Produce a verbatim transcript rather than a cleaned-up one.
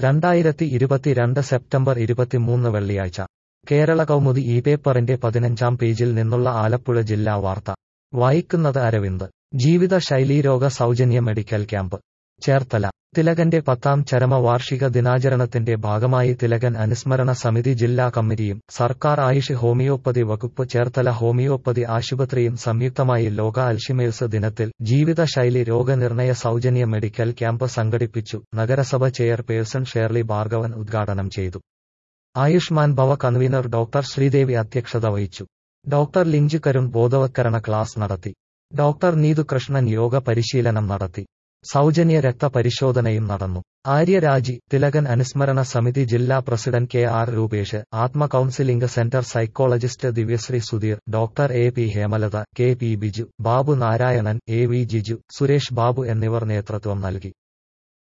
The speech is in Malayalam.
രണ്ടായിരത്തി ഇരുപത്തിരണ്ട് സെപ്റ്റംബർ ഇരുപത്തിമൂന്ന് വെള്ളിയാഴ്ച കേരള കൗമുദി ഈ പേപ്പറിന്റെ പതിനഞ്ചാം പേജിൽ നിന്നുള്ള ആലപ്പുഴ ജില്ലാ വാർത്ത വായിക്കുന്നത് അരവിന്ദ്. ജീവിത ശൈലീരോഗ സൗജന്യ മെഡിക്കൽ ക്യാമ്പ് ചേർത്തല. തിലകന്റെ പത്താം ചരമവാർഷിക ദിനാചരണത്തിന്റെ ഭാഗമായി തിലകൻ അനുസ്മരണ സമിതി ജില്ലാ കമ്മിറ്റിയും സർക്കാർ ആയുഷ് ഹോമിയോപ്പതി വകുപ്പ് ചേർത്തല ഹോമിയോപ്പതി ആശുപത്രിയും സംയുക്തമായി ലോക അൽഷിമേഴ്സ് ദിനത്തിൽ ജീവിതശൈലി രോഗനിർണയ സൗജന്യ മെഡിക്കൽ ക്യാമ്പ് സംഘടിപ്പിച്ചു. നഗരസഭ ചെയർപേഴ്സൺ ഷേർലി ഭാർഗവൻ ഉദ്ഘാടനം ചെയ്തു. ആയുഷ്മാൻ ഭവ കൺവീനർ ഡോക്ടർ ശ്രീദേവി അധ്യക്ഷത വഹിച്ചു. ഡോക്ടർ ലിഞ്ചു കരുൺ ബോധവത്കരണ ക്ലാസ് നടത്തി. ഡോക്ടർ നീതു കൃഷ്ണൻ യോഗ പരിശീലനം നടത്തി. സൗജന്യ രക്തപരിശോധനയും നടന്നു. ആര്യരാജി, തിലകൻ അനുസ്മരണ സമിതി ജില്ലാ president K R Rupesh, Athma counselling centre psychologist Divyasree Sudheer, doctor A P Hemalatha, K P Biju, Babu Narayanan, A V Jiju, Suresh Babu എന്നിവർ നേതൃത്വം നൽകി.